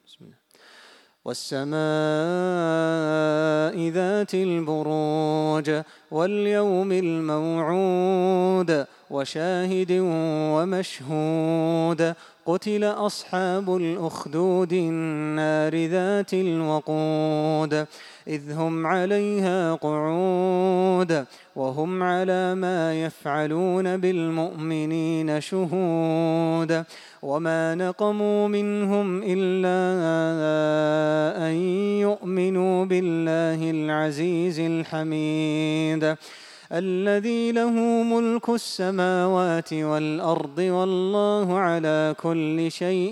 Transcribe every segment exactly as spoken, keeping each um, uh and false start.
بسم الله. والسماء ذات البروج واليوم الموعود وشاهد ومشهود قتل أصحاب الأخدود النار ذات الوقود إذ هم عليها قعود وهم على ما يفعلون بالمؤمنين شهود وما نقموا منهم إلا أن يؤمنوا بالله العزيز الحميد الذي له ملك السماوات والأرض والله على كل شيء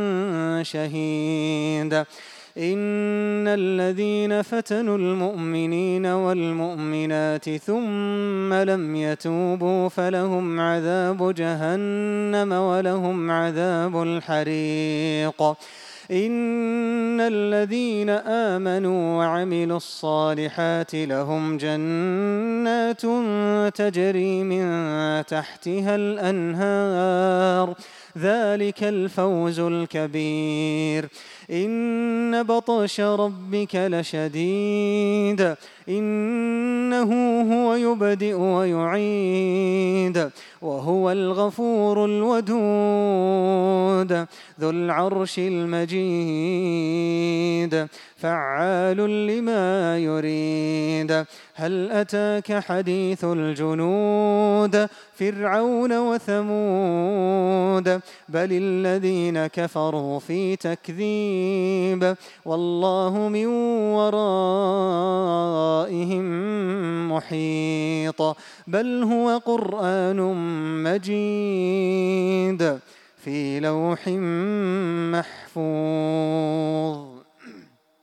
شهيد إن الذين فتنوا المؤمنين والمؤمنات ثم لم يتوبوا فلهم عذاب جهنم ولهم عذاب الحريق إن الذين آمنوا وعملوا الصالحات لهم جنات تجري من تحتها الأنهار ذلك الفوز الكبير إن بطش ربك لشديد إنه هو يبدئ ويعيد وهو الغفور الودود ذو العرش المجيد فعال لما يريد هل أتاك حديث الجنود فرعون وثمود بل الذين كفروا في تكذيب والله من ورائهم محيط بل هو قرآن مجيد في لوح محفوظ.